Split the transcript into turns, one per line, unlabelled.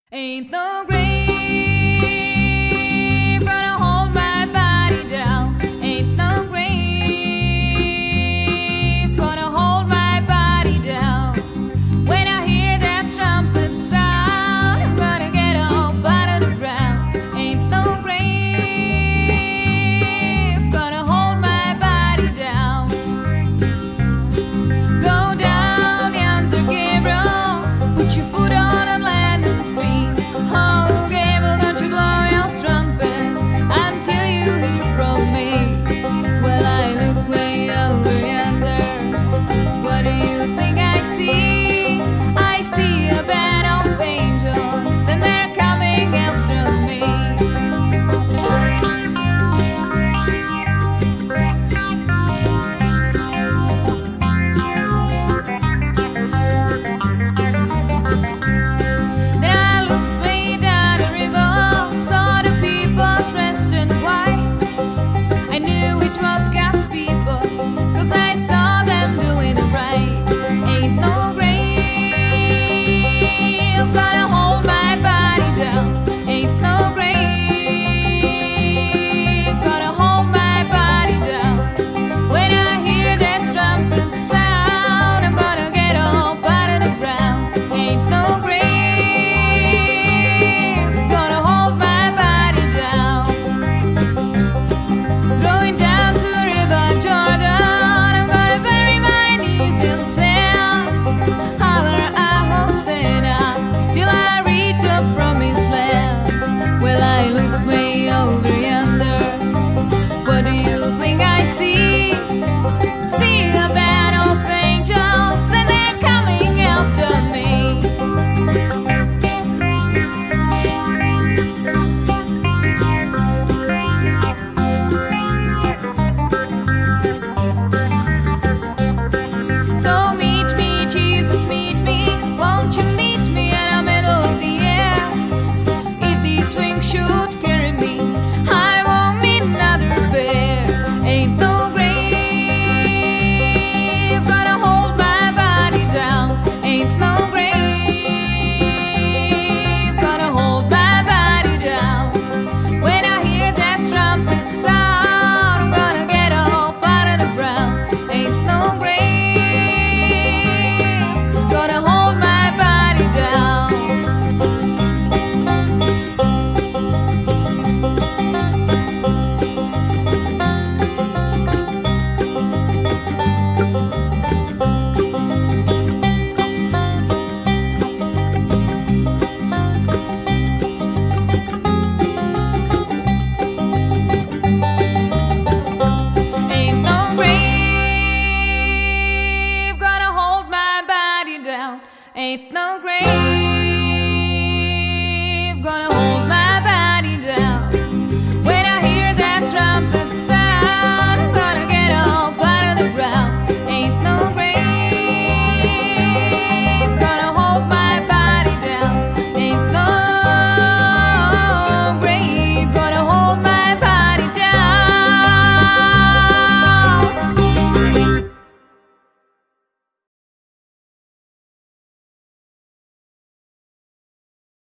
Ain't no grave gonna hold my body down. Ain't no grave gonna hold my body down. When I hear that trumpet sound, I'm gonna get up out of the ground. Ain't no grave gonna hold my body down. Go down yonder, Gabriel, put your foot on and land and see. Oh, Gabriel, don't you blow your trumpet until you hear from me. Well, I look way over yonder. What do you think I see? I see a band of angels, and they're coming after me. Then I looked way down the river, saw the people dressed in white. I knew it was God's people, 'cause I saw them doing it right. Ain't no grave gonna hold my body down. Ain't no grave gonna hold my body down. When I hear that trumpet sound, I'm gonna get up out of the ground. Ain't no grave gonna hold my body down. Going down to the river Jordan, I'm gonna bury my knees in sand. Holler I Hosanna till I reach the promised land. Well, I look way over yonder. What do you think I see? See a band of angels, and they're coming after me. So meet me, Jesus, meet me. Won't you meet me in the middle of the air? If these wings should carry me, I won't meet another bear. Ain't no grave gonna hold my body down. Ain't no grave gonna hold my body down. When I hear that trumpet sound, I'm gonna get up out of the ground. Ain't no grave gonna hold my body down. Ain't no grave gonna hold my body down. Ain't no grave gonna